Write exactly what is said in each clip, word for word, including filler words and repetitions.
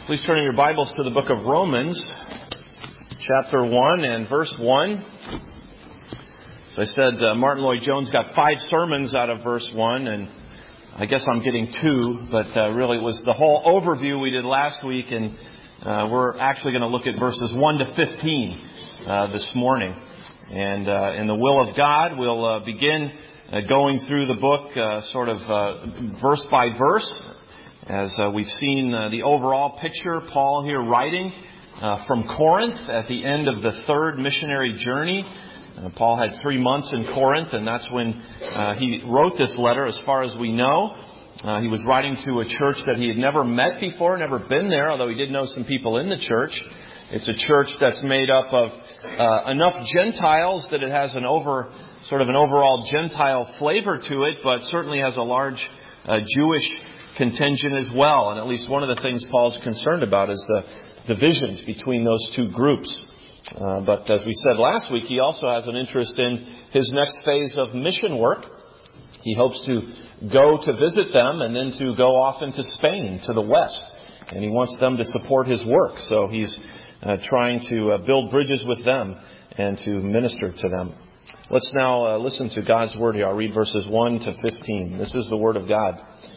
Please turn in your Bibles to the book of Romans, chapter one and verse one. As I said, uh, Martin Lloyd-Jones got five sermons out of verse one, and I guess I'm getting two, but uh, really it was the whole overview we did last week, and uh, we're actually going to look at verses one to fifteen uh, this morning. And uh, in the will of God, we'll uh, begin uh, going through the book uh, sort of uh, verse by verse. As uh, we've seen uh, the overall picture, Paul here writing uh, from Corinth at the end of the third missionary journey. Uh, Paul had three months in Corinth, and that's when uh, he wrote this letter, as far as we know. Uh, he was writing to a church that he had never met before, never been there, although he did know some people in the church. It's a church that's made up of uh, enough Gentiles that it has an over, sort of an overall Gentile flavor to it, but certainly has a large uh, Jewish contingent as well. And at least one of the things Paul's concerned about is the divisions between those two groups. Uh, but as we said last week, he also has an interest in his next phase of mission work. He hopes to go to visit them and then to go off into Spain to the west. And he wants them to support his work. So he's uh, trying to uh, build bridges with them and to minister to them. Let's now uh, listen to God's word here. I'll read verses one to fifteen. This is the word of God.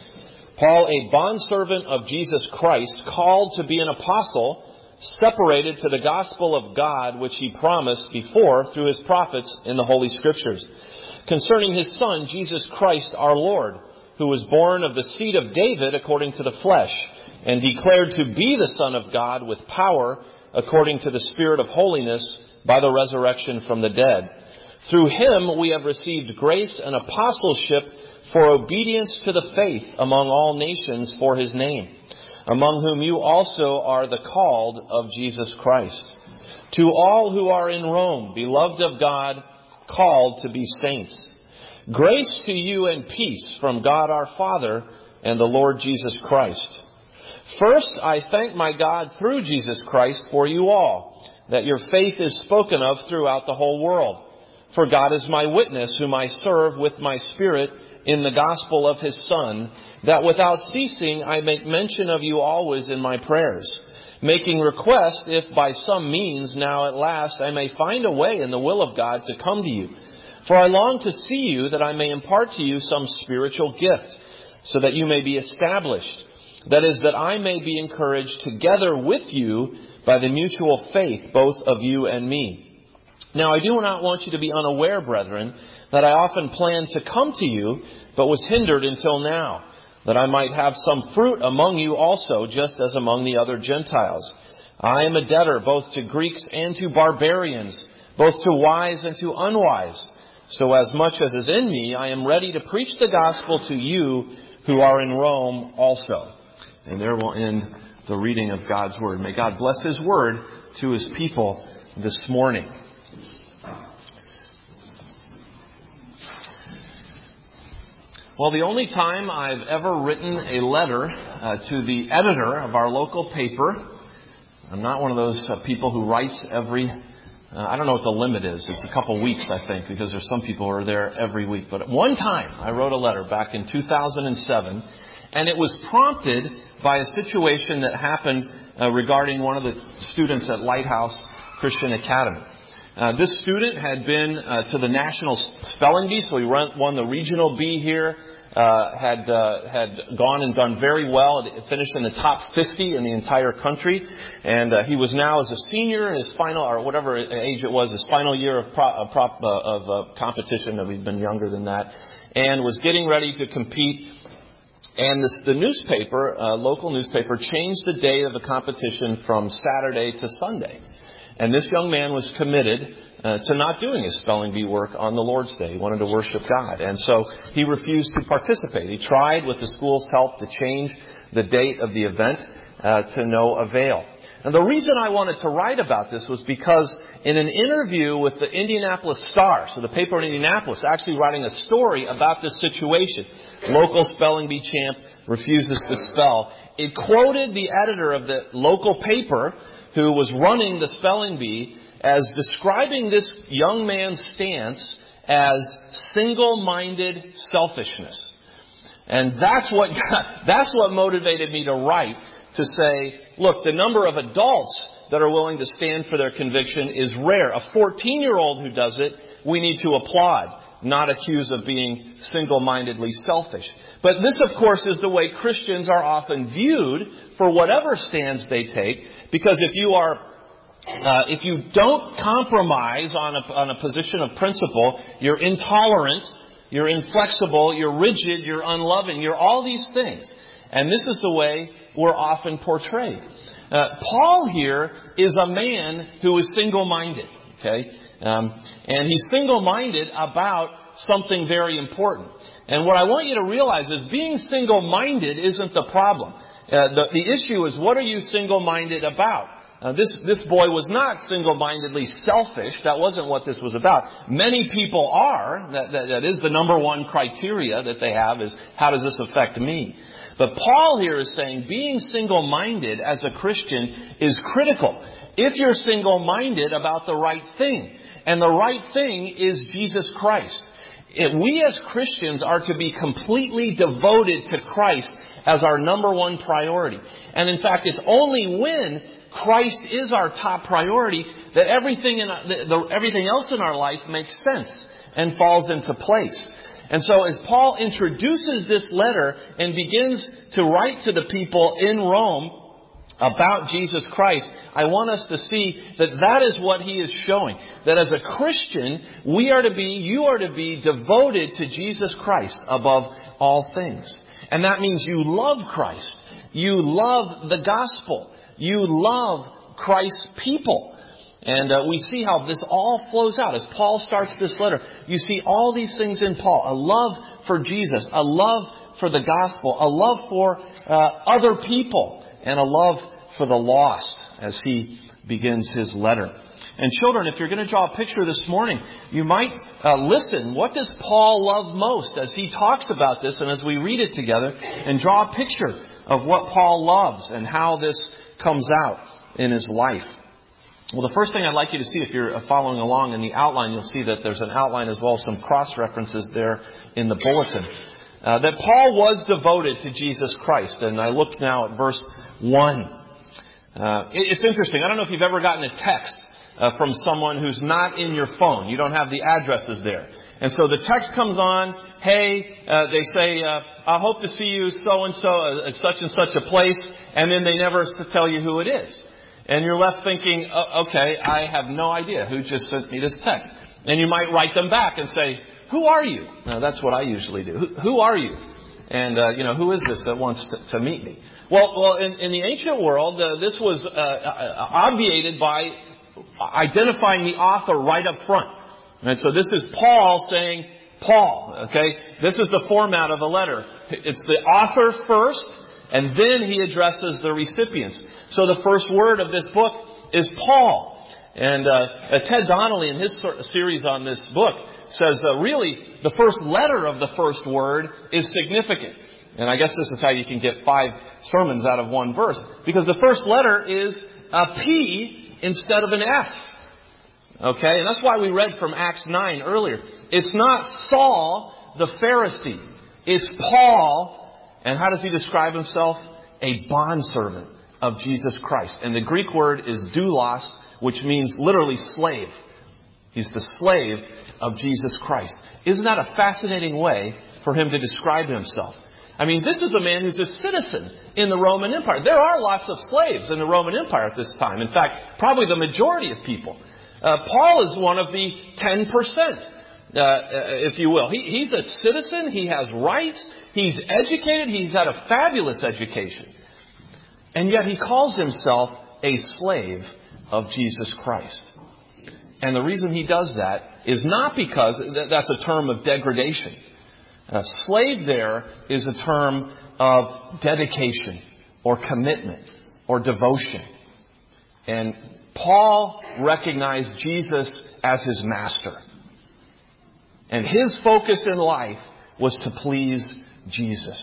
Paul, a bondservant of Jesus Christ, called to be an apostle, separated to the gospel of God, which he promised before through his prophets in the Holy Scriptures, concerning his Son, Jesus Christ our Lord, who was born of the seed of David according to the flesh, and declared to be the Son of God with power according to the Spirit of holiness by the resurrection from the dead. Through him we have received grace and apostleship for obedience to the faith among all nations for his name, among whom you also are the called of Jesus Christ. To all who are in Rome, beloved of God, called to be saints, grace to you and peace from God our Father and the Lord Jesus Christ. First, I thank my God through Jesus Christ for you all, that your faith is spoken of throughout the whole world. For God is my witness, whom I serve with my spirit in the gospel of his Son, that without ceasing I make mention of you always in my prayers, making request if by some means now at last I may find a way in the will of God to come to you. For I long to see you, that I may impart to you some spiritual gift, so that you may be established. That is, that I may be encouraged together with you by the mutual faith, both of you and me. Now, I do not want you to be unaware, brethren, that I often planned to come to you, but was hindered until now, that I might have some fruit among you also, just as among the other Gentiles. I am a debtor both to Greeks and to barbarians, both to wise and to unwise. So as much as is in me, I am ready to preach the gospel to you who are in Rome also. And there will end the reading of God's word. May God bless his word to his people this morning. Well, the only time I've ever written a letter uh, to the editor of our local paper, I'm not one of those uh, people who writes every, uh, I don't know what the limit is. It's a couple weeks, I think, because there's some people who are there every week. But one time I wrote a letter back in two thousand seven, and it was prompted by a situation that happened uh, regarding one of the students at Lighthouse Christian Academy. Uh, this student had been uh, to the National Spelling Bee, so he run, won the Regional Bee here, uh, had uh, had gone and done very well, finished in the top fifty in the entire country, and uh, he was now, as a senior in his final, or whatever age it was, his final year of, pro, uh, prop, uh, of uh, competition, that he'd been younger than that, and was getting ready to compete. And this, the newspaper, uh, local newspaper, changed the day of the competition from Saturday to Sunday. And this young man was committed uh, to not doing his spelling bee work on the Lord's Day. He wanted to worship God. And so he refused to participate. He tried, with the school's help, to change the date of the event uh, to no avail. And the reason I wanted to write about this was because in an interview with the Indianapolis Star, so the paper in Indianapolis, actually writing a story about this situation, local spelling bee champ refuses to spell, it quoted the editor of the local paper who was running the spelling bee as describing this young man's stance as single-minded selfishness. And that's what that's what motivated me to write to say, look, the number of adults that are willing to stand for their conviction is rare. A fourteen-year-old who does it, we need to applaud, not accuse of being single-mindedly selfish. But this, of course, is the way Christians are often viewed for whatever stands they take, because if you are Uh, if you don't compromise on a, on a position of principle, you're intolerant, you're inflexible, you're rigid, you're unloving, you're all these things. And this is the way we're often portrayed. Uh, Paul here is a man who is single-minded, okay? Um, and he's single-minded about something very important. And what I want you to realize is being single-minded isn't the problem. Uh, the, the issue is, what are you single-minded about? Uh, this, this boy was not single-mindedly selfish. That wasn't what this was about. Many people are. That, that, that is the number one criteria that they have, is how does this affect me? But Paul here is saying being single-minded as a Christian is critical. If you're single-minded about the right thing. And the right thing is Jesus Christ. If we as Christians are to be completely devoted to Christ as our number one priority. And in fact, it's only when Christ is our top priority that everything in the, the, everything else in our life makes sense and falls into place. And so as Paul introduces this letter and begins to write to the people in Rome about Jesus Christ, I want us to see that that is what he is showing. That as a Christian, we are to be, you are to be devoted to Jesus Christ above all things. And that means you love Christ. You love the gospel. You love Christ's people. And uh, we see how this all flows out. As Paul starts this letter, you see all these things in Paul. A love for Jesus, a love for the gospel, a love for uh, other people, and a love for the lost as he begins his letter. And children, if you're going to draw a picture this morning, you might uh, listen. What does Paul love most as he talks about this and as we read it together, and draw a picture of what Paul loves and how this comes out in his life. Well, the first thing I'd like you to see, if you're following along in the outline, you'll see that there's an outline as well as some cross-references there in the bulletin. Uh, that Paul was devoted to Jesus Christ. And I look now at verse one. Uh, it, it's interesting. I don't know if you've ever gotten a text uh, from someone who's not in your phone. You don't have the addresses there. And so the text comes on, hey, uh, they say, uh, I hope to see you so-and-so at such and such a place. And then they never tell you who it is. And you're left thinking, oh, okay, I have no idea who just sent me this text. And you might write them back and say, who are you? Now, that's what I usually do. Who, who are you? And, uh, you know, who is this that wants to, to meet me? Well, well, in, in the ancient world, uh, this was uh, obviated by identifying the author right up front. And so this is Paul saying, Paul, okay? This is the format of a letter. It's the author first, and then he addresses the recipients. So the first word of this book is Paul. And uh, Ted Donnelly, in his series on this book, says uh, really the first letter of the first word is significant. And I guess this is how you can get five sermons out of one verse. Because the first letter is a P instead of an S. Okay? And that's why we read from Acts nine earlier. It's not Saul the Pharisee. It's Paul. And how does he describe himself? A bondservant of Jesus Christ. And the Greek word is doulos, which means literally slave. He's the slave of Jesus Christ. Isn't that a fascinating way for him to describe himself? I mean, this is a man who's a citizen in the Roman Empire. There are lots of slaves in the Roman Empire at this time. In fact, probably the majority of people. Uh, Paul is one of the ten percent. Uh, if you will. He, he's a citizen. He has rights. He's educated. He's had a fabulous education. And yet he calls himself a slave of Jesus Christ. And the reason he does that is not because that's a term of degradation. A slave there is a term of dedication or commitment or devotion. And Paul recognized Jesus as his master. And his focus in life was to please Jesus.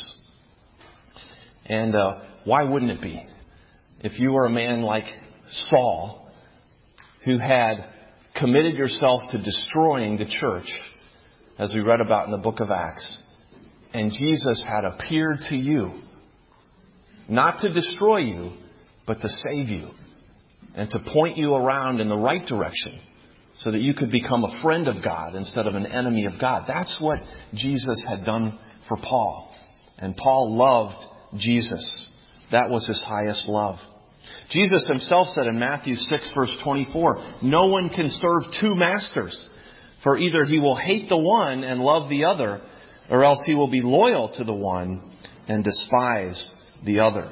And uh, why wouldn't it be? If you were a man like Saul, who had committed yourself to destroying the church, as we read about in the book of Acts, and Jesus had appeared to you not to destroy you, but to save you and to point you around in the right direction so that you could become a friend of God instead of an enemy of God. That's what Jesus had done for Paul. And Paul loved Jesus. That was his highest love. Jesus himself said in Matthew six, verse twenty-four, "No one can serve two masters, for either he will hate the one and love the other, or else he will be loyal to the one and despise the other."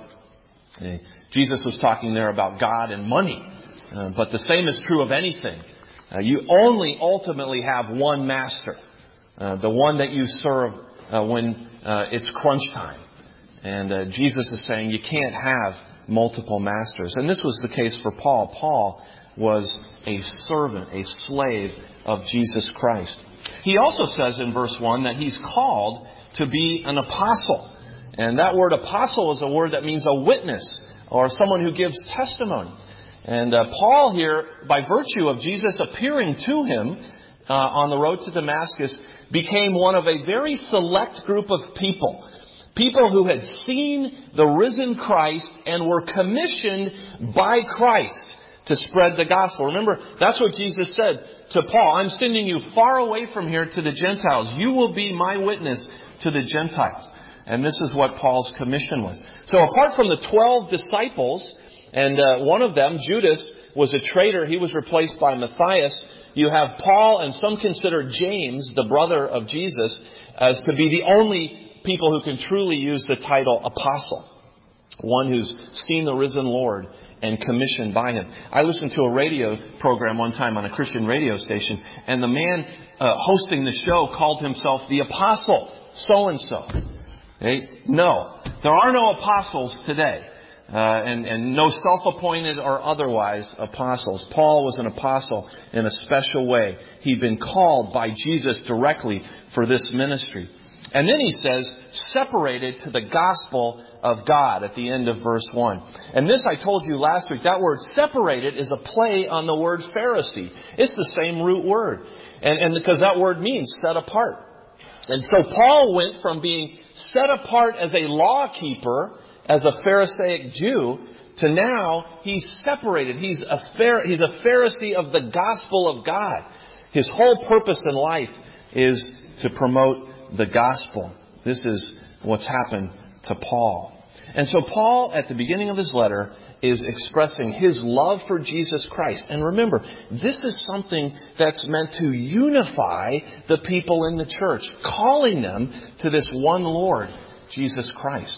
Jesus was talking there about God and money. Uh, but the same is true of anything. Uh, you only ultimately have one master. Uh, the one that you serve uh, when uh, it's crunch time. And uh, Jesus is saying you can't have multiple masters. And this was the case for Paul. Paul was a servant, a slave of Jesus Christ. He also says in verse one that he's called to be an apostle. And that word apostle is a word that means a witness or someone who gives testimony. And uh, Paul here, by virtue of Jesus appearing to him uh, on the road to Damascus, became one of a very select group of people. People who had seen the risen Christ and were commissioned by Christ to spread the gospel. Remember, that's what Jesus said to Paul. "I'm sending you far away from here to the Gentiles. You will be my witness to the Gentiles." And this is what Paul's commission was. So apart from the twelve disciples, and uh, one of them, Judas, was a traitor. He was replaced by Matthias. You have Paul, and some consider James, the brother of Jesus, as to be the only people who can truly use the title apostle. One who's seen the risen Lord and commissioned by him. I listened to a radio program one time on a Christian radio station, and the man uh, hosting the show called himself the apostle so-and-so. Okay? No, there are no apostles today. Uh, and, and no self-appointed or otherwise apostles. Paul was an apostle in a special way. He'd been called by Jesus directly for this ministry. And then he says, separated to the gospel of God at the end of verse one. And this I told you last week, that word separated is a play on the word Pharisee. It's the same root word. And, and because that word means set apart. And so Paul went from being set apart as a law keeper, as a Pharisaic Jew, to now he's separated. He's a, Phar- he's a Pharisee of the gospel of God. His whole purpose in life is to promote the gospel. This is what's happened to Paul. And so Paul, at the beginning of his letter, is expressing his love for Jesus Christ. And remember, this is something that's meant to unify the people in the church, calling them to this one Lord, Jesus Christ.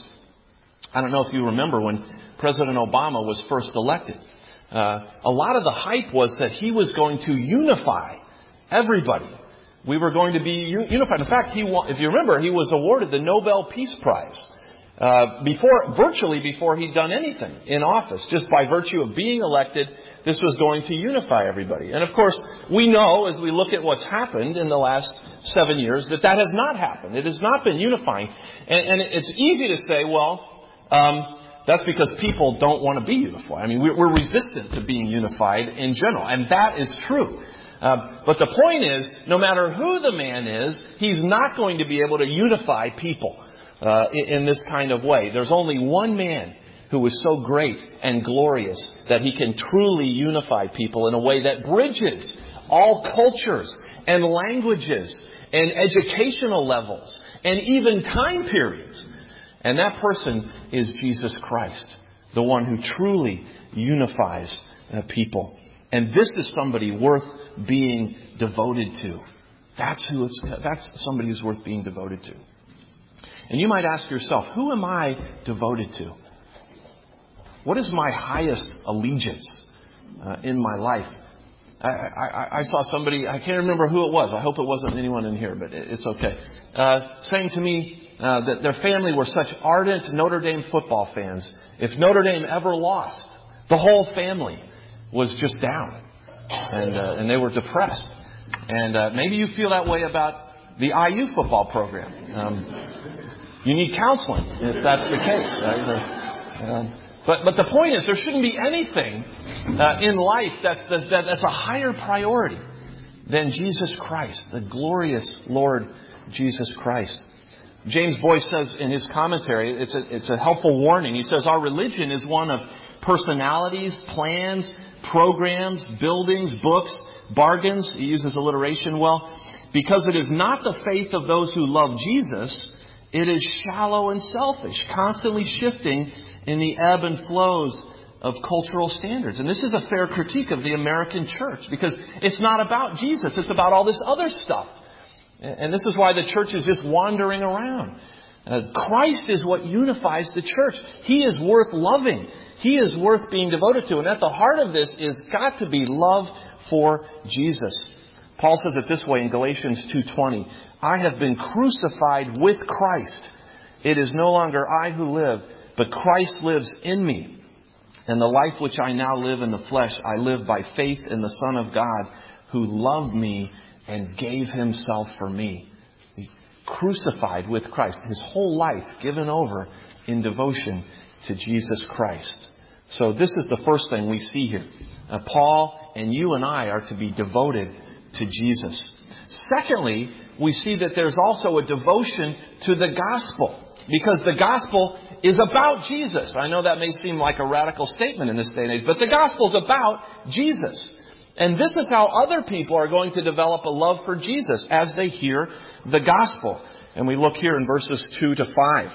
I don't know if you remember when President Obama was first elected. Uh, a lot of the hype was that he was going to unify everybody. We were going to be unified. In fact, he, if you remember, he was awarded the Nobel Peace Prize uh, before, virtually before he'd done anything in office. Just by virtue of being elected, this was going to unify everybody. And of course, we know as we look at what's happened in the last seven years that that has not happened. It has not been unifying. And, and it's easy to say, well, um, that's because people don't want to be unified. I mean, we're, we're resistant to being unified in general. And that is true. Uh, but the point is, no matter who the man is, he's not going to be able to unify people uh, in, in this kind of way. There's only one man who is so great and glorious that he can truly unify people in a way that bridges all cultures and languages and educational levels and even time periods. And that person is Jesus Christ, the one who truly unifies uh, people. And this is somebody worth being devoted to. That's who it's, that's somebody who's worth being devoted to. And you might ask yourself, who am I devoted to? What is my highest allegiance uh, in my life? I, I, I saw somebody, I can't remember who it was. I hope it wasn't anyone in here, but it's okay. Uh, saying to me uh, that their family were such ardent Notre Dame football fans. If Notre Dame ever lost, the whole family was just down. And, uh, and they were depressed. And uh, maybe you feel that way about the I U football program. Um, you need counseling if that's the case. Right? Uh, um, but but the point is, there shouldn't be anything uh, in life that's, that's that's a higher priority than Jesus Christ, the glorious Lord Jesus Christ. James Boyce says in his commentary, it's a, it's a helpful warning. He says, our religion is one of personalities, plans, programs, buildings, books, bargains. He uses alliteration well. Because it is not the faith of those who love Jesus, it is shallow and selfish, constantly shifting in the ebb and flows of cultural standards. And this is a fair critique of the American church, because it's not about Jesus, it's about all this other stuff. And this is why the church is just wandering around. Uh, Christ is what unifies the church. He is worth loving. He is worth being devoted to. And at the heart of this is got to be love for Jesus. Paul says it this way in Galatians two twenty. I have been crucified with Christ. It is no longer I who live, but Christ lives in me. And the life which I now live in the flesh, I live by faith in the Son of God, who loved me and gave Himself for me. He crucified with Christ. His whole life given over in devotion to Jesus Christ. So this is the first thing we see here. Uh, Paul and you and I are to be devoted to Jesus. Secondly, we see that there's also a devotion to the gospel, because the gospel is about Jesus. I know that may seem like a radical statement in this day and age, but the gospel is about Jesus. And this is how other people are going to develop a love for Jesus as they hear the gospel. And we look here in verses two to five.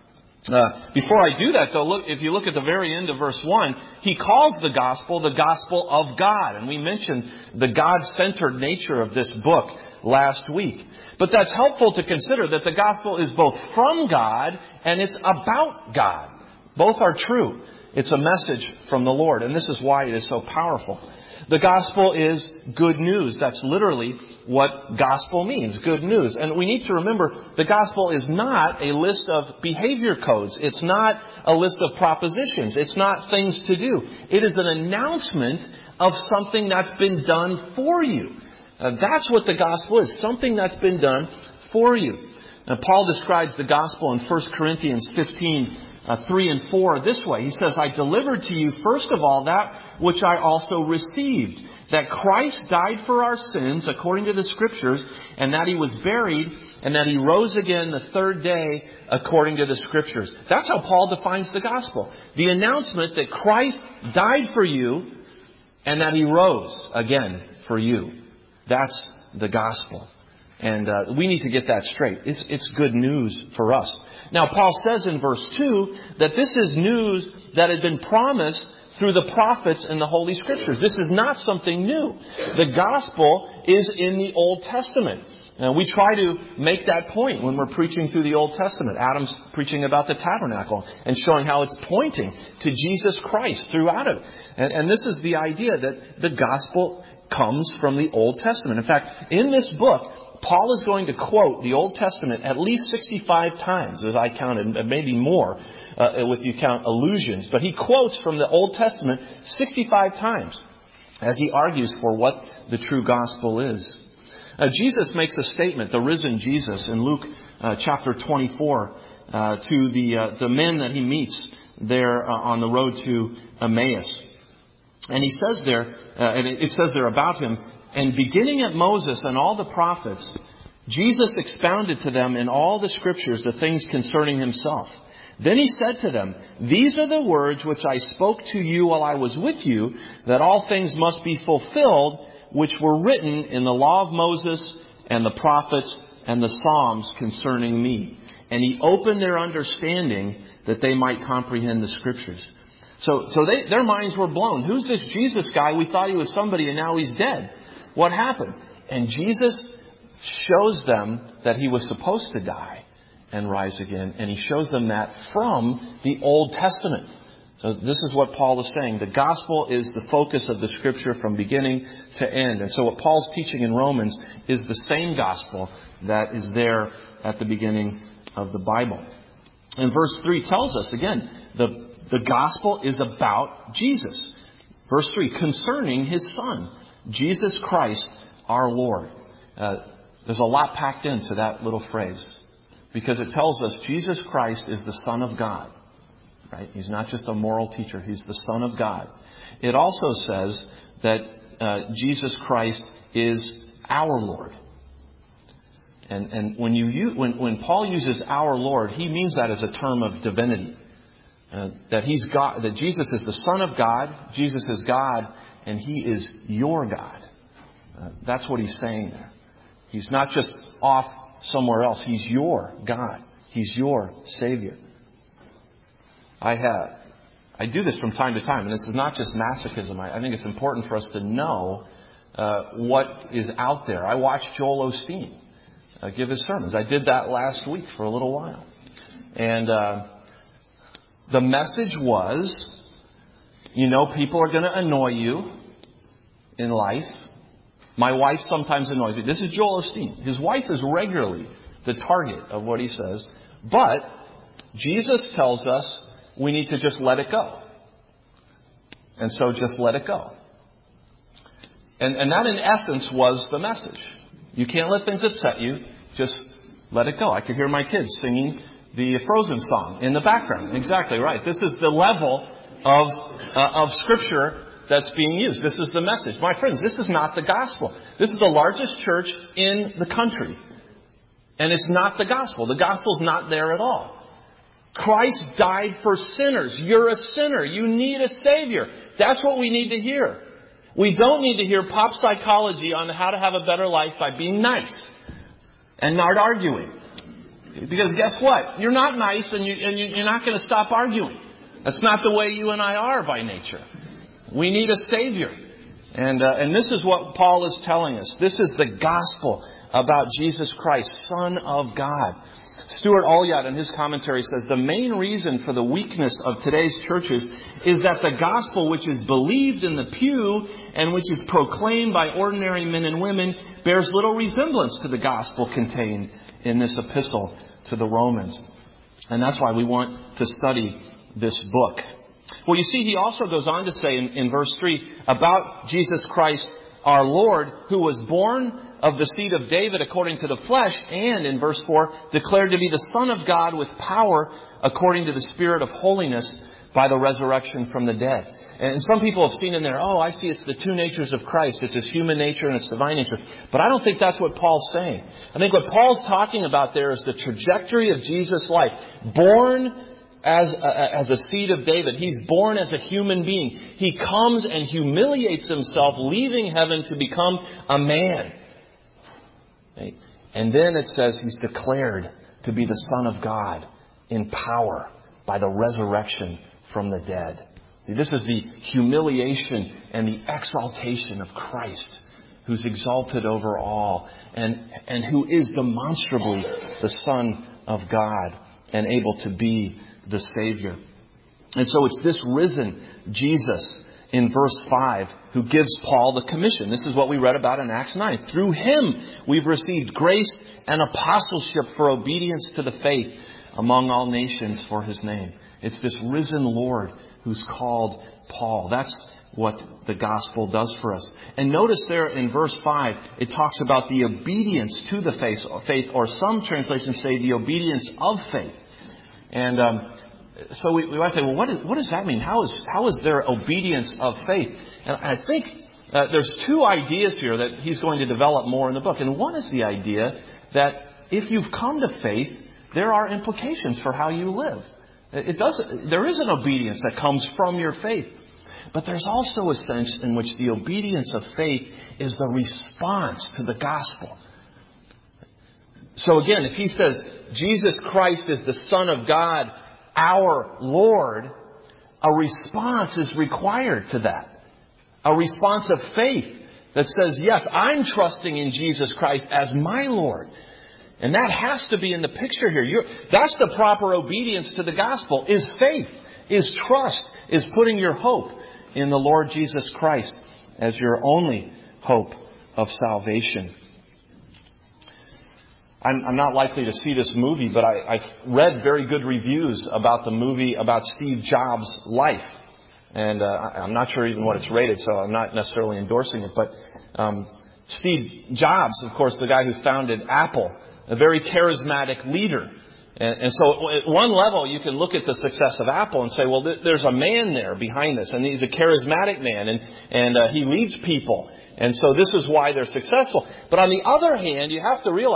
Uh, before I do that, though, look, if you look at the very end of verse one, he calls the gospel the gospel of God. And we mentioned the God-centered nature of this book last week. But that's helpful to consider that the gospel is both from God and it's about God. Both are true. It's a message from the Lord. And this is why it is so powerful. The gospel is good news. That's literally what gospel means, good news. And we need to remember the gospel is not a list of behavior codes. It's not a list of propositions. It's not things to do. It is an announcement of something that's been done for you. Uh, that's what the gospel is, something that's been done for you. Now, Paul describes the gospel in First Corinthians fifteen, uh, three and four this way. He says, I delivered to you first of all that which I also received, that Christ died for our sins according to the Scriptures, and that He was buried, and that He rose again the third day according to the Scriptures. That's how Paul defines the gospel. The announcement that Christ died for you, and that He rose again for you. That's the gospel. And uh, we need to get that straight. It's, it's good news for us. Now, Paul says in verse two that this is news that had been promised through the prophets and the Holy Scriptures. This is not something new. The gospel is in the Old Testament. Now, we try to make that point when we're preaching through the Old Testament. Adam's preaching about the tabernacle and showing how it's pointing to Jesus Christ throughout it. And, and this is the idea that the gospel comes from the Old Testament. In fact, in this book, Paul is going to quote the Old Testament at least sixty-five times, as I counted, maybe more, uh, if you count allusions. But he quotes from the Old Testament sixty-five times as he argues for what the true gospel is. Uh, Jesus makes a statement, the risen Jesus, in Luke uh, chapter twenty-four, uh, to the uh, the men that he meets there uh, on the road to Emmaus. And he says there, uh, and it says there about him, and beginning at Moses and all the prophets, Jesus expounded to them in all the Scriptures the things concerning Himself. Then He said to them, these are the words which I spoke to you while I was with you, that all things must be fulfilled, which were written in the law of Moses and the prophets and the Psalms concerning me. And He opened their understanding that they might comprehend the Scriptures. So, so they, their minds were blown. Who's this Jesus guy? We thought he was somebody and now he's dead. What happened? And Jesus shows them that He was supposed to die and rise again. And He shows them that from the Old Testament. So this is what Paul is saying. The gospel is the focus of the Scripture from beginning to end. And so what Paul's teaching in Romans is the same gospel that is there at the beginning of the Bible. And verse three tells us, again, the, the gospel is about Jesus. Verse three, concerning His Son, Jesus Christ, our Lord. Uh, there's a lot packed into that little phrase, because it tells us Jesus Christ is the Son of God. Right? He's not just a moral teacher. He's the Son of God. It also says that uh, Jesus Christ is our Lord. And, and when, you use, when, when Paul uses our Lord, he means that as a term of divinity. Uh, that he's God, that Jesus is the Son of God, Jesus is God, and He is your God. Uh, that's what he's saying there. He's not just off somewhere else. He's your God. He's your Savior. I have, I do this from time to time, and this is not just masochism. I, I think it's important for us to know uh, what is out there. I watched Joel Osteen uh, give his sermons. I did that last week for a little while. And uh, the message was, you know, people are going to annoy you in life. My wife sometimes annoys me. This is Joel Osteen. His wife is regularly the target of what he says. But Jesus tells us we need to just let it go. And so just let it go. And, and that in essence was the message. You can't let things upset you. Just let it go. I could hear my kids singing the Frozen song in the background. Exactly right. This is the level of, uh, of Scripture that's being used. This is the message. My friends, this is not the gospel. This is the largest church in the country. And it's not the gospel. The gospel's not there at all. Christ died for sinners. You're a sinner. You need a Savior. That's what we need to hear. We don't need to hear pop psychology on how to have a better life by being nice and not arguing. Because guess what? You're not nice and, you, and you're not going to stop arguing. That's not the way you and I are by nature. We need a Savior. And, uh, and this is what Paul is telling us. This is the gospel about Jesus Christ, Son of God. Stuart Olyott in his commentary says, the main reason for the weakness of today's churches is that the gospel which is believed in the pew and which is proclaimed by ordinary men and women bears little resemblance to the gospel contained in this epistle to the Romans. And that's why we want to study this book. Well, you see, he also goes on to say in, in verse three about Jesus Christ, our Lord, who was born of the seed of David according to the flesh, and in verse four, declared to be the Son of God with power according to the Spirit of holiness by the resurrection from the dead. And some people have seen in there, oh, I see it's the two natures of Christ. It's His human nature and its divine nature. But I don't think that's what Paul's saying. I think what Paul's talking about there is the trajectory of Jesus' life. Born as a, as a seed of David. He's born as a human being. He comes and humiliates Himself, leaving heaven to become a man. Okay? And then it says He's declared to be the Son of God in power by the resurrection from the dead. This is the humiliation and the exaltation of Christ, who's exalted over all and, and who is demonstrably the Son of God and able to be the Savior. And so it's this risen Jesus in verse five who gives Paul the commission. This is what we read about in Acts nine. Through Him we've received grace and apostleship for obedience to the faith among all nations for His name. It's this risen Lord who's called Paul. That's what the gospel does for us. And notice there in verse five, it talks about the obedience to the faith, or some translations say the obedience of faith. And um, so we, we might say, well, what, is, what does that mean? How is, how is there obedience of faith? And I think uh, there's two ideas here that he's going to develop more in the book. And one is the idea that if you've come to faith, there are implications for how you live. It does. There is an obedience that comes from your faith. But there's also a sense in which the obedience of faith is the response to the gospel. So again, if he says, Jesus Christ is the Son of God, our Lord, a response is required to that. A response of faith that says, yes, I'm trusting in Jesus Christ as my Lord. And that has to be in the picture here. You're, that's the proper obedience to the gospel, is faith, is trust, is putting your hope in the Lord Jesus Christ as your only hope of salvation. I'm, I'm not likely to see this movie, but I, I've read very good reviews about the movie about Steve Jobs' life. And uh, I'm not sure even what it's rated, so I'm not necessarily endorsing it. But um, Steve Jobs, of course, the guy who founded Apple, a very charismatic leader. And, and so at one level, you can look at the success of Apple and say, well, th- there's a man there behind this. And he's a charismatic man. And, and uh, he leads people. And so this is why they're successful. But on the other hand, you have to realize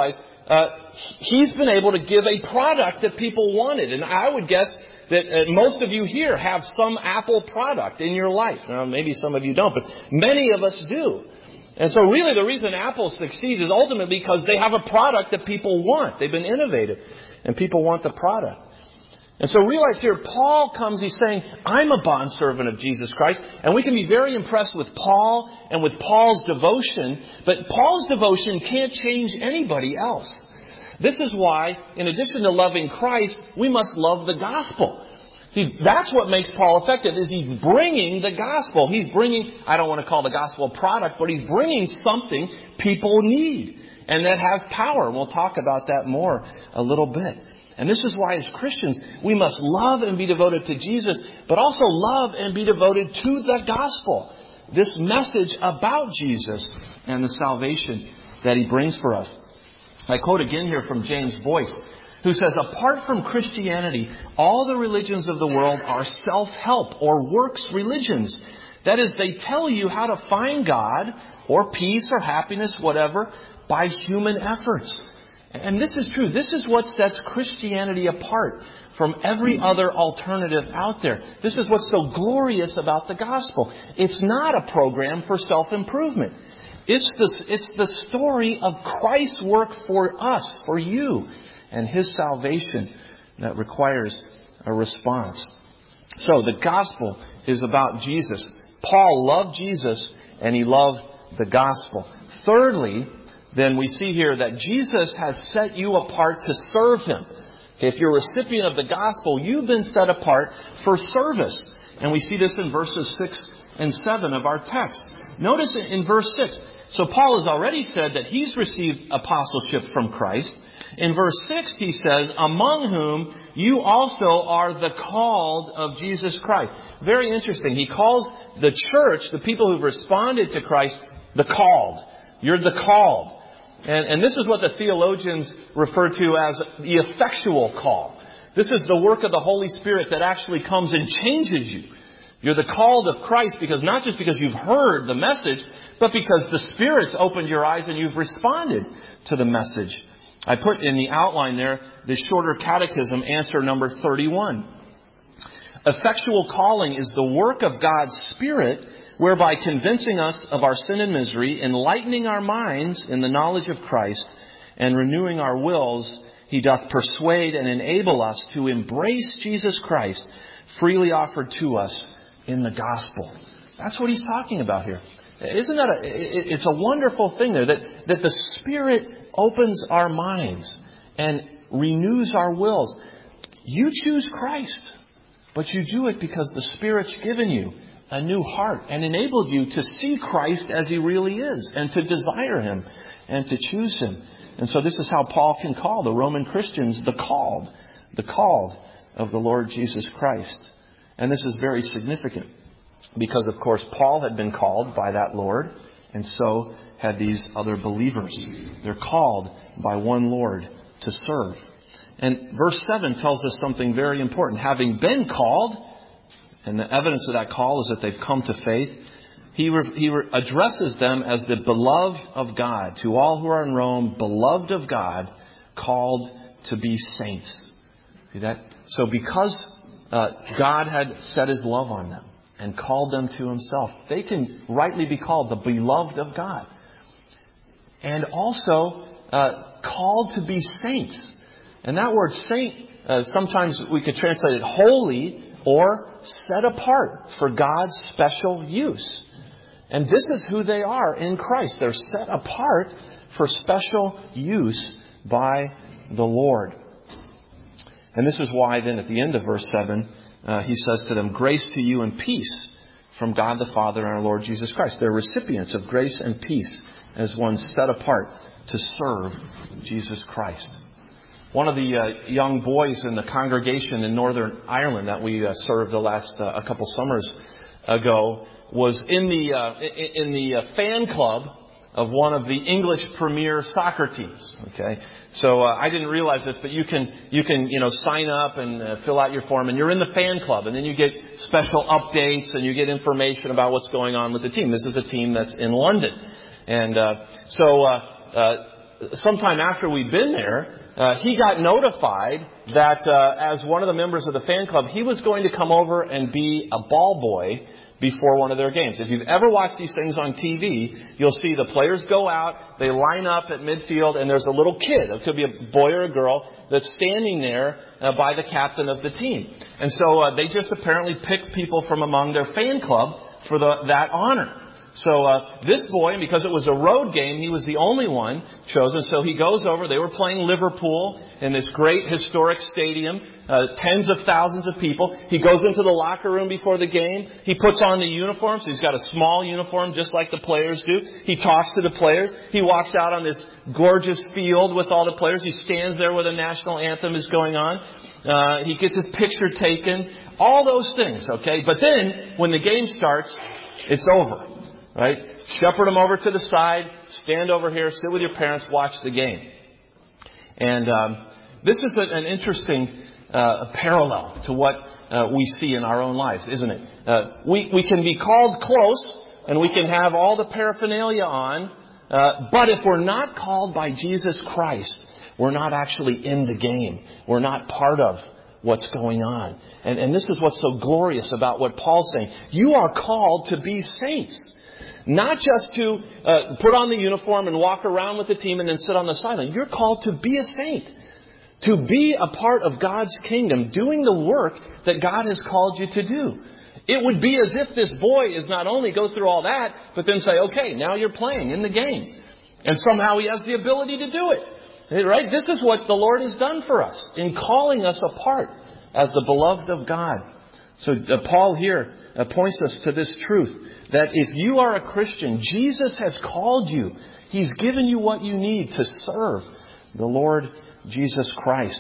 uh, he's been able to give a product that people wanted. And I would guess that uh, most of you here have some Apple product in your life. Now, maybe some of you don't, but many of us do. And so really the reason Apple succeeds is ultimately because they have a product that people want. They've been innovative, and people want the product. And so realize here, Paul comes, he's saying, I'm a bondservant of Jesus Christ. And we can be very impressed with Paul and with Paul's devotion. But Paul's devotion can't change anybody else. This is why, in addition to loving Christ, we must love the gospel. See, that's what makes Paul effective, is he's bringing the gospel. He's bringing, I don't want to call the gospel a product, but he's bringing something people need. And that has power. We'll talk about that more a little bit. And this is why as Christians, we must love and be devoted to Jesus, but also love and be devoted to the gospel. This message about Jesus and the salvation that he brings for us. I quote again here from James Boyce, who says, apart from Christianity, all the religions of the world are self-help or works religions. That is, they tell you how to find God or peace or happiness, whatever, by human efforts. And this is true. This is what sets Christianity apart from every other alternative out there. This is what's so glorious about the gospel. It's not a program for self-improvement. It's the, it's the story of Christ's work for us, for you, and His salvation that requires a response. So the gospel is about Jesus. Paul loved Jesus, and he loved the gospel. Thirdly, then we see here that Jesus has set you apart to serve Him. Okay, if you're a recipient of the gospel, you've been set apart for service. And we see this in verses six and seven of our text. Notice in verse six. So Paul has already said that he's received apostleship from Christ. In verse six he says, among whom you also are the called of Jesus Christ. Very interesting. He calls the church, the people who've responded to Christ, the called. You're the called. And, and this is what the theologians refer to as the effectual call. This is the work of the Holy Spirit that actually comes and changes you. You're the called of Christ because not just because you've heard the message, but because the Spirit's opened your eyes and you've responded to the message. I put in the outline there the shorter catechism, answer number thirty-one. Effectual calling is the work of God's Spirit, whereby convincing us of our sin and misery, enlightening our minds in the knowledge of Christ, and renewing our wills, He doth persuade and enable us to embrace Jesus Christ, freely offered to us in the gospel. That's what he's talking about here. Isn't that a, it's a wonderful thing there, that, that the Spirit opens our minds and renews our wills. You choose Christ, but you do it because the Spirit's given you a new heart and enabled you to see Christ as He really is and to desire Him and to choose Him. And so this is how Paul can call the Roman Christians the called, the called of the Lord Jesus Christ. And this is very significant because, of course, Paul had been called by that Lord, and so had these other believers. They're called by one Lord to serve. And verse seven tells us something very important. Having been called, and the evidence of that call is that they've come to faith, he, re- he re- addresses them as the beloved of God. To all who are in Rome, beloved of God, called to be saints. See that? So because uh, God had set His love on them and called them to Himself, they can rightly be called the beloved of God. And also uh, called to be saints. And that word saint, uh, sometimes we could translate it holy or set apart for God's special use. And this is who they are in Christ. They're set apart for special use by the Lord. And this is why then at the end of verse seven, uh, he says to them, grace to you and peace from God the Father and our Lord Jesus Christ. They're recipients of grace and peace as one set apart to serve Jesus Christ. One of the uh, young boys in the congregation in Northern Ireland that we uh, served the last uh, a couple summers ago was in the uh, in the uh, fan club of one of the English Premier soccer teams. Okay, so uh, I didn't realize this, but you can you can you know sign up and uh, fill out your form, and you're in the fan club, and then you get special updates and you get information about what's going on with the team. This is a team that's in London, and uh, so. Uh, uh, sometime after we'd been there, uh, he got notified that uh, as one of the members of the fan club, he was going to come over and be a ball boy before one of their games. If you've ever watched these things on T V, you'll see the players go out, they line up at midfield, and there's a little kid, it could be a boy or a girl, that's standing there uh, by the captain of the team. And so uh, they just apparently pick people from among their fan club for the, that honor. So uh, this boy, and because it was a road game, he was the only one chosen. So he goes over. They were playing Liverpool in this great historic stadium, uh, tens of thousands of people. He goes into the locker room before the game. He puts on the uniforms. He's got a small uniform just like the players do. He talks to the players. He walks out on this gorgeous field with all the players. He stands there where the national anthem is going on. Uh, he gets his picture taken. All those things, okay? But then, when the game starts, it's over. Right? Shepherd them over to the side, stand over here, sit with your parents, watch the game. And um, this is a, an interesting uh, parallel to what uh, we see in our own lives, isn't it? Uh, we, we can be called close, and we can have all the paraphernalia on, uh, but if we're not called by Jesus Christ, we're not actually in the game. We're not part of what's going on. And, and this is what's so glorious about what Paul's saying. You are called to be saints. Not just to uh, put on the uniform and walk around with the team and then sit on the sideline. You're called to be a saint. To be a part of God's kingdom, doing the work that God has called you to do. It would be as if this boy is not only go through all that, but then say, okay, now you're playing in the game. And somehow he has the ability to do it. Right? This is what the Lord has done for us in calling us apart as the beloved of God. So uh, Paul here uh, points us to this truth, that if you are a Christian, Jesus has called you. He's given you what you need to serve the Lord Jesus Christ.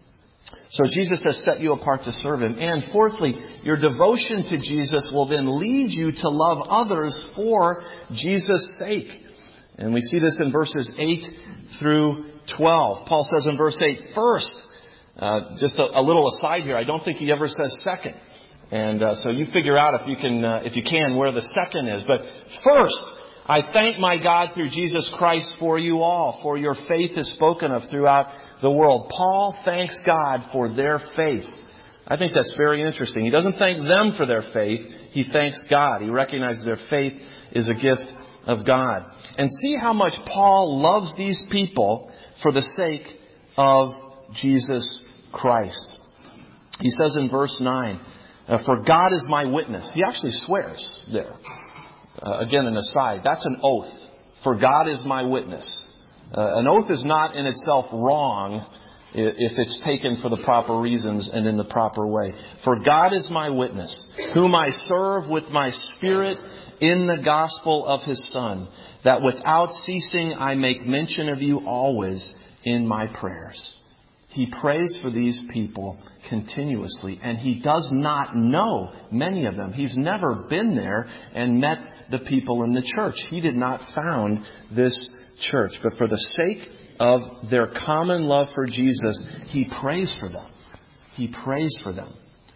So Jesus has set you apart to serve Him. And fourthly, your devotion to Jesus will then lead you to love others for Jesus' sake. And we see this in verses eight through twelve. Paul says in verse eight, first, uh, just a, a little aside here, I don't think he ever says second. And uh, so you figure out if you can, uh, if you can, where the second is. But first, I thank my God through Jesus Christ for you all, for your faith is spoken of throughout the world. Paul thanks God for their faith. I think that's very interesting. He doesn't thank them for their faith. He thanks God. He recognizes their faith is a gift of God. And see how much Paul loves these people for the sake of Jesus Christ. He says in verse nine, Uh, for God is my witness. He actually swears there. Uh, again, an aside. That's an oath. For God is my witness. Uh, an oath is not in itself wrong if it's taken for the proper reasons and in the proper way. For God is my witness, whom I serve with my spirit in the gospel of His Son, that without ceasing I make mention of you always in my prayers. He prays for these people continuously, and he does not know many of them. He's never been there and met the people in the church. He did not found this church. But for the sake of their common love for Jesus, he prays for them. He prays for them.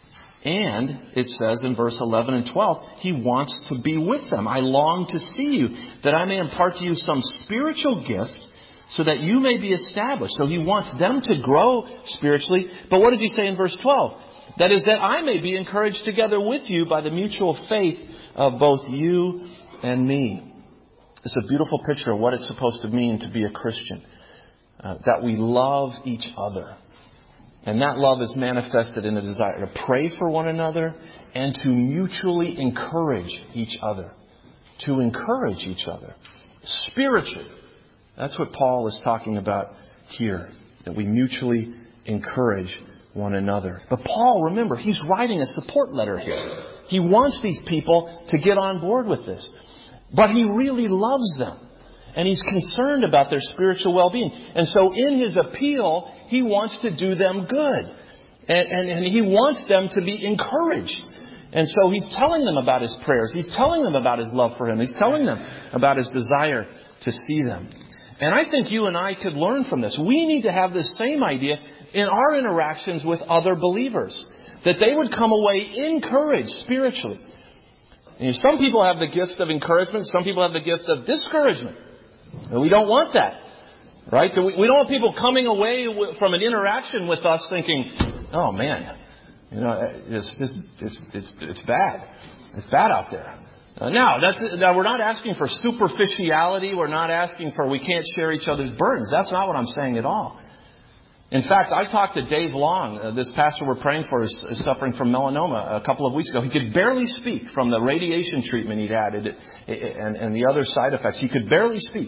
And it says in verse eleven and twelve, he wants to be with them. I long to see you, that I may impart to you some spiritual gift, so that you may be established. So he wants them to grow spiritually. But what does he say in verse twelve? That is, that I may be encouraged together with you by the mutual faith of both you and me. It's a beautiful picture of what it's supposed to mean to be a Christian. Uh, that we love each other. And that love is manifested in a desire to pray for one another and to mutually encourage each other. To encourage each other. Spiritually. That's what Paul is talking about here. That we mutually encourage one another. But Paul, remember, he's writing a support letter here. He wants these people to get on board with this. But he really loves them. And he's concerned about their spiritual well-being. And so in his appeal, he wants to do them good. And, and, and he wants them to be encouraged. And so he's telling them about his prayers. He's telling them about his love for him. He's telling them about his desire to see them. And I think you and I could learn from this. We need to have this same idea in our interactions with other believers. That they would come away encouraged spiritually. And some people have the gift of encouragement. Some people have the gift of discouragement. And we don't want that. Right? So we, we don't want people coming away w- from an interaction with us thinking, oh man, you know, it's, it's, it's, it's, it's bad. It's bad out there. Uh, now, that's, now, we're not asking for superficiality. We're not asking for we can't share each other's burdens. That's not what I'm saying at all. In fact, I talked to Dave Long. Uh, this pastor we're praying for is, is suffering from melanoma a couple of weeks ago. He could barely speak from the radiation treatment he'd had it, it, and, and the other side effects. He could barely speak.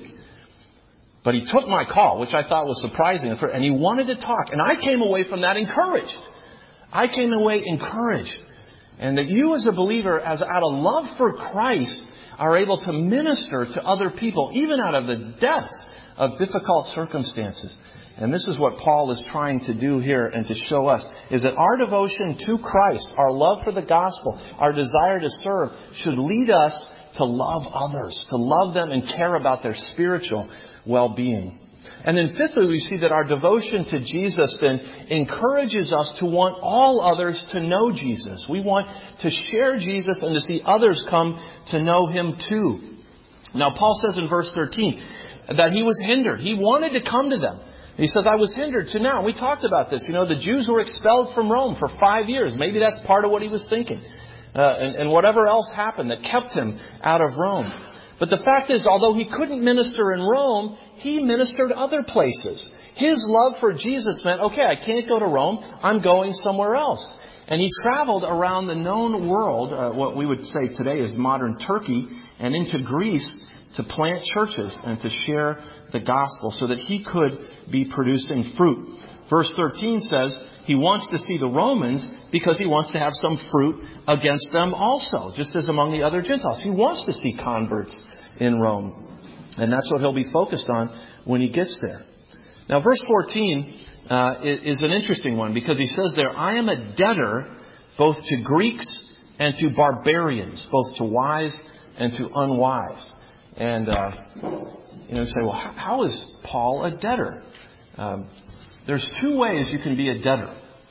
But he took my call, which I thought was surprising, and he wanted to talk. And I came away from that encouraged. I came away encouraged. And that you as a believer, as out of love for Christ, are able to minister to other people, even out of the depths of difficult circumstances. And this is what Paul is trying to do here and to show us, is that our devotion to Christ, our love for the gospel, our desire to serve, should lead us to love others, to love them and care about their spiritual well-being. And then fifthly, we see that our devotion to Jesus then encourages us to want all others to know Jesus. We want to share Jesus and to see others come to know Him too. Now, Paul says in verse thirteen that he was hindered. He wanted to come to them. He says, I was hindered to now. We talked about this. You know, the Jews were expelled from Rome for five years. Maybe that's part of what he was thinking. Uh, and, and whatever else happened that kept him out of Rome. But the fact is, although he couldn't minister in Rome, he ministered other places. His love for Jesus meant, okay, I can't go to Rome. I'm going somewhere else. And he traveled around the known world, uh, what we would say today is modern Turkey, and into Greece to plant churches and to share the gospel so that he could be producing fruit. Verse thirteen says he wants to see the Romans because he wants to have some fruit against them also, just as among the other Gentiles. He wants to see converts in Rome. And that's what he'll be focused on when he gets there. Now, verse fourteen uh, is an interesting one because he says there, I am a debtor both to Greeks and to barbarians, both to wise and to unwise. And, uh, you know, you say, well, how is Paul a debtor? Um, there's two ways you can be a debtor.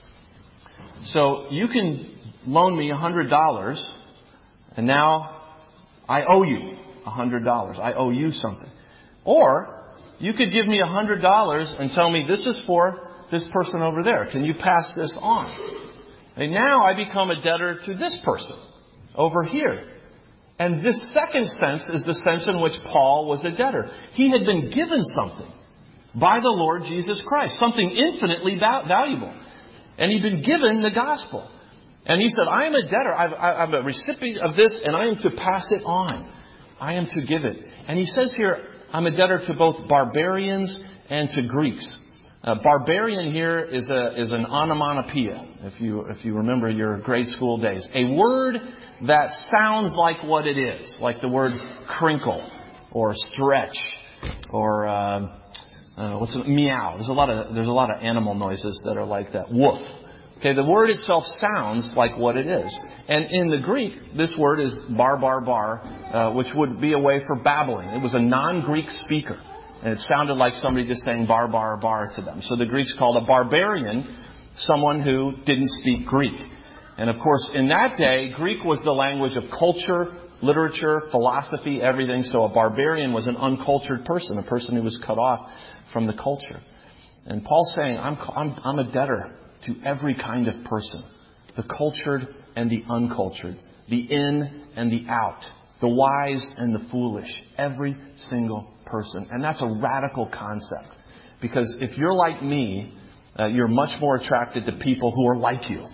So you can loan me one hundred dollars, and now I owe you one hundred dollars. I owe you something. Or you could give me one hundred dollars and tell me this is for this person over there. Can you pass this on? And now I become a debtor to this person over here. And this second sense is the sense in which Paul was a debtor. He had been given something by the Lord Jesus Christ, something infinitely valuable. And he'd been given the gospel. And he said, I am a debtor. I'm a recipient of this, and I am to pass it on. I am to give it. And he says here, I'm a debtor to both barbarians and to Greeks. Uh, barbarian here is a is an onomatopoeia, if you if you remember your grade school days. A word that sounds like what it is, like the word crinkle or stretch or uh, uh, what's it, meow. There's a lot of there's a lot of animal noises that are like that. Woof. Okay, the word itself sounds like what it is. And in the Greek, this word is bar bar bar, uh, which would be a way for babbling. It was a non-Greek speaker. And it sounded like somebody just saying bar, bar, bar to them. So the Greeks called a barbarian someone who didn't speak Greek. And of course, in that day, Greek was the language of culture, literature, philosophy, everything. So a barbarian was an uncultured person, a person who was cut off from the culture. And Paul's saying, I'm, I'm, I'm a debtor to every kind of person. The cultured and the uncultured. The in and the out. The wise and the foolish. Every single person. And that's a radical concept. Because if you're like me, uh, you're much more attracted to people who are like you.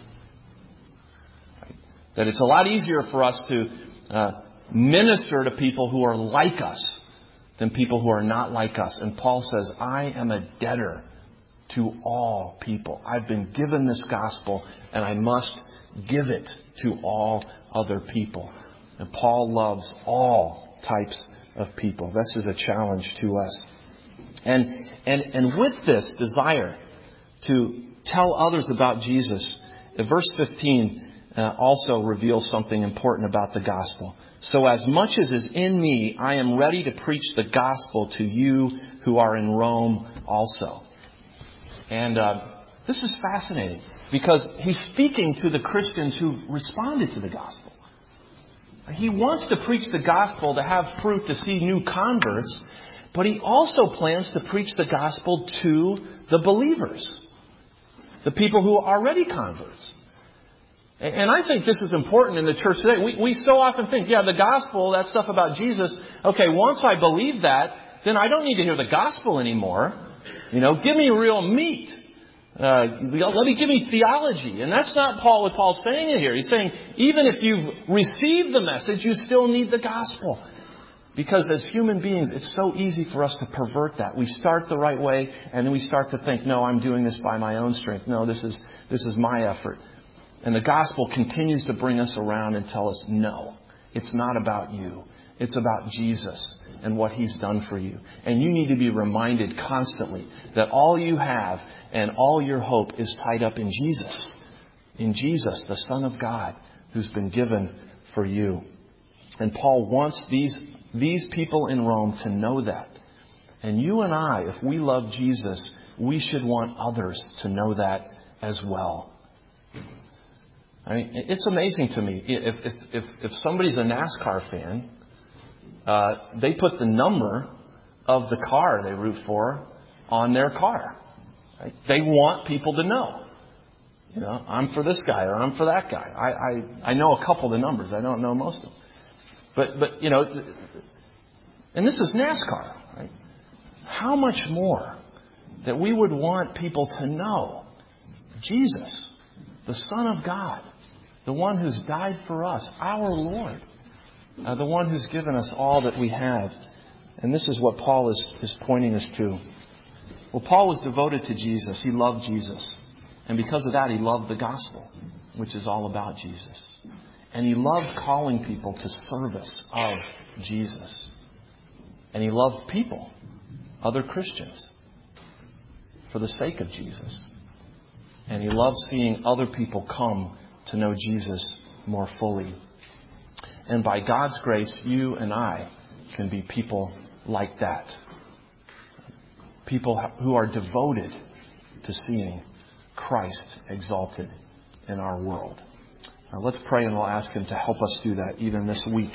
Right? That it's a lot easier for us to uh, minister to people who are like us than people who are not like us. And Paul says, I am a debtor to all people. I've been given this gospel and I must give it to all other people. And Paul loves all types of people. This is a challenge to us. And and and with this desire to tell others about Jesus, verse fifteen uh, also reveals something important about the gospel. So as much as is in me, I am ready to preach the gospel to you who are in Rome also. And uh, this is fascinating because he's speaking to the Christians who responded to the gospel. He wants to preach the gospel to have fruit, to see new converts. But He also plans to preach the gospel to the believers, the people who are already converts. And I think this is important in the church today. We, we so often think, yeah, the gospel, that stuff about Jesus, okay, once I believe that, then I don't need to hear the gospel anymore. You know, give me real meat. Uh, let me give me theology. And that's not Paul what Paul's saying here. He's saying, even if you've received the message, you still need the gospel. Because as human beings, it's so easy for us to pervert that. We start the right way, and then we start to think, no, I'm doing this by my own strength. No, this is this is my effort. And the gospel continues to bring us around and tell us, no, it's not about you. It's about Jesus and what He's done for you. And you need to be reminded constantly that all you have and all your hope is tied up in Jesus. In Jesus, the Son of God, who's been given for you. And Paul wants these, these people in Rome to know that. And you and I, if we love Jesus, we should want others to know that as well. I mean, it's amazing to me. If if if, if somebody's a NASCAR fan, uh, they put the number of the car they root for on their car. Right? They want people to know. You know, I'm for this guy or I'm for that guy. I, I, I know a couple of the numbers. I don't know most of them. But but you know, and this is NASCAR. Right? How much more that we would want people to know Jesus, the Son of God, the one who's died for us, our Lord, uh, the one who's given us all that we have. And this is what Paul is, is pointing us to. Well, Paul was devoted to Jesus. He loved Jesus. And because of that, he loved the gospel, which is all about Jesus. And he loved calling people to service of Jesus. And he loved people, other Christians, for the sake of Jesus. And he loved seeing other people come to know Jesus more fully. And by God's grace, you and I can be people like that. People who are devoted to seeing Christ exalted in our world. Now let's pray and we'll ask Him to help us do that even this week.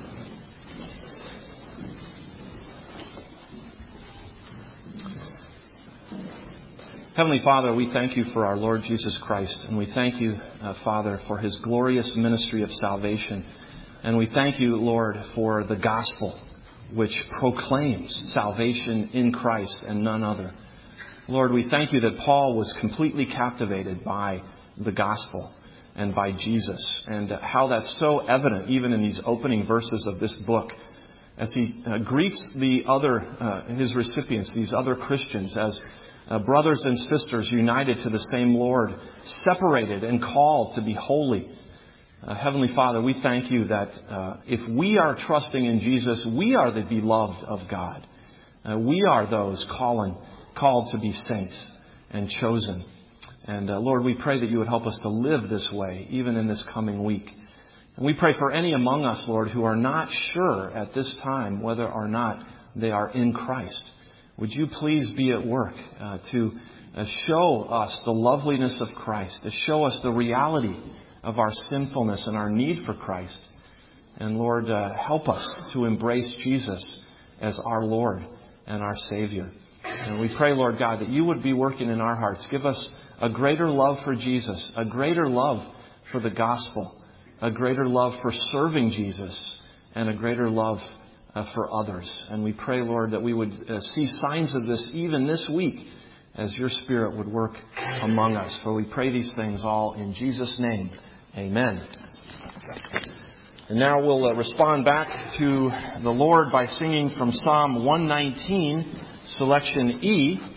Heavenly Father, we thank You for our Lord Jesus Christ. And we thank You, uh, Father, for His glorious ministry of salvation. And we thank You, Lord, for the gospel which proclaims salvation in Christ and none other. Lord, we thank You that Paul was completely captivated by the gospel and by Jesus. And how that's so evident even in these opening verses of this book. As he uh, greets the other, uh, his recipients, these other Christians, as Uh, brothers and sisters united to the same Lord, separated and called to be holy. Uh, Heavenly Father, we thank You that uh, if we are trusting in Jesus, we are the beloved of God. Uh, we are those calling, called to be saints and chosen. And uh, Lord, we pray that You would help us to live this way, even in this coming week. And we pray for any among us, Lord, who are not sure at this time whether or not they are in Christ. Would You please be at work uh, to uh, show us the loveliness of Christ, to show us the reality of our sinfulness and our need for Christ. And Lord, uh, help us to embrace Jesus as our Lord and our Savior. And we pray, Lord God, that You would be working in our hearts. Give us a greater love for Jesus, a greater love for the gospel, a greater love for serving Jesus, and a greater love Uh, for others. And we pray, Lord, that we would uh, see signs of this even this week as Your Spirit would work among us. For we pray these things all in Jesus' name. Amen. And now we'll uh, respond back to the Lord by singing from Psalm one nineteen, selection E.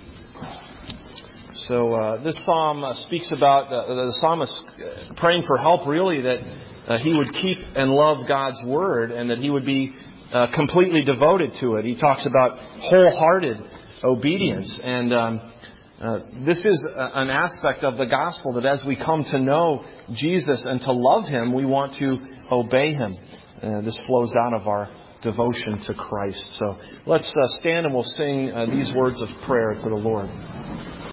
So uh, this psalm uh, speaks about uh, the psalmist praying for help, really, that uh, he would keep and love God's Word and that he would be Uh, completely devoted to it. He talks about wholehearted obedience. And um, uh, this is a, an aspect of the gospel that as we come to know Jesus and to love Him, we want to obey Him. Uh, this flows out of our devotion to Christ. So let's uh, stand and we'll sing uh, these words of prayer to the Lord.